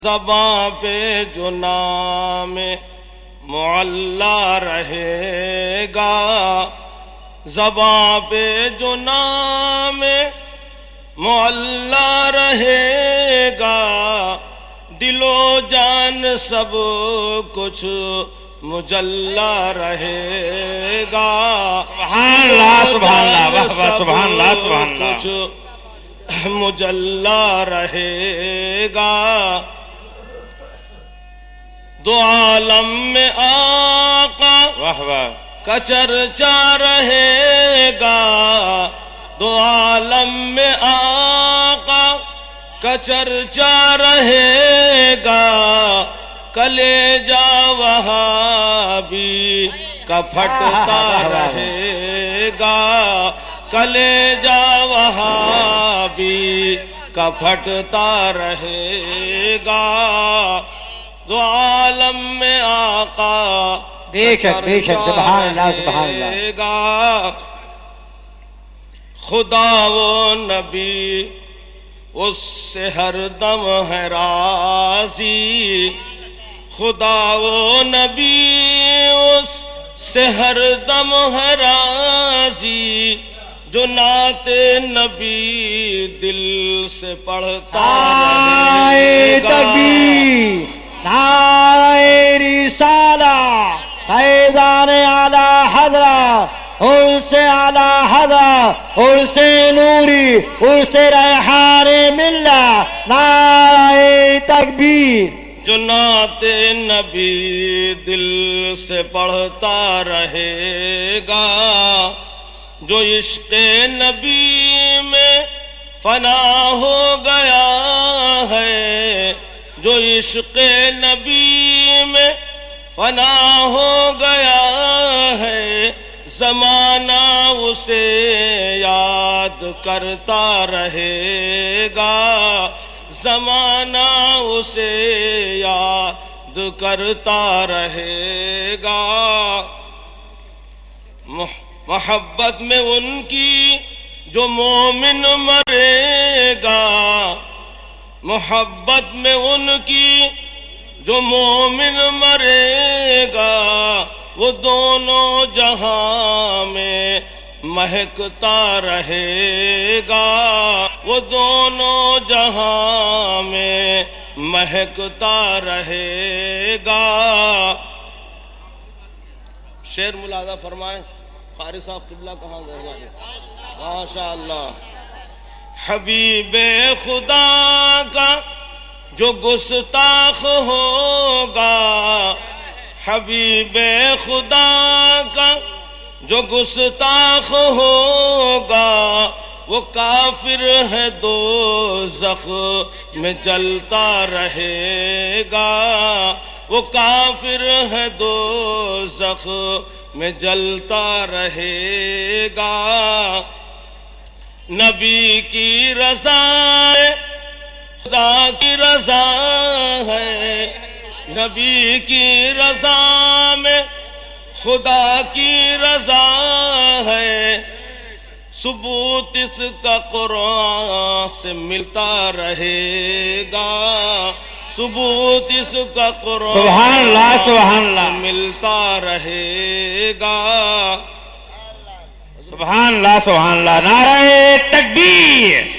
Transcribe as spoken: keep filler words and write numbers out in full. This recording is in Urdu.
زباں پہ جو نام معلا رہے گا، زباں پہ جو نام معلا رہے گا، دل و جان سب کچھ مجلا رہے گا۔ سبحان اللہ سبحان اللہ سبحان اللہ سبحان اللہ کچھ مجلا رہے گا۔ دو عالم میں آقا واہ واہ کا چرچا رہے گا، دو عالم میں آقا کا چرچا رہے گا، کلیجا وہابی کا پھٹتا رہے گا، کلیجا وہابی کا پھٹتا رہے گا۔ دو عالم میں آقا بے شک بے شک سبحان اللہ سبحان اللہ گا۔ خدا و نبی اس سے ہر دم ہے راضی، خدا و نبی اس سے ہر دم ہے راضی، جو نعت نبی دل سے پڑھتا رہے گا۔ تکبیر، نعرہ رسالہ، فیضان اعلی حضرت، عرس اعلی حضرت، عرس نوری، عرس ریحان ملت، نعرہ تکبیر۔ جو نعت نبی دل سے پڑھتا رہے گا، جو عشق نبی میں فنا ہو گیا ہے، جو عشق نبی میں فنا ہو گیا ہے، زمانہ اسے یاد کرتا رہے گا، زمانہ اسے یاد کرتا رہے گا۔ محبت میں ان کی جو مومن مرے گا، محبت میں ان کی جو مومن مرے گا، وہ دونوں جہاں میں مہکتا رہے گا، وہ دونوں جہاں میں مہکتا رہے گا۔ شعر ملاحظہ فرمائیں، قاری صاحب قبلہ کہاں گئے؟ ماشاء اللہ۔ حبیب خدا کا جو گستاخ ہوگا، حبیب خدا کا جو گستاخ ہوگا، وہ کافر ہے دوزخ میں جلتا رہے گا، وہ کافر ہے دوزخ میں جلتا رہے گا۔ نبی کی رضا ہے، خدا کی رضا ہے، نبی کی رضا میں خدا کی رضا ہے، ثبوت اس کا قرآن سے ملتا رہے گا، ثبوت اس کا قرآن سبحان اللہ سبحان اللہ سے ملتا رہے گا۔ سبحان اللہ سبحان اللہ، نعرہ تکبیر۔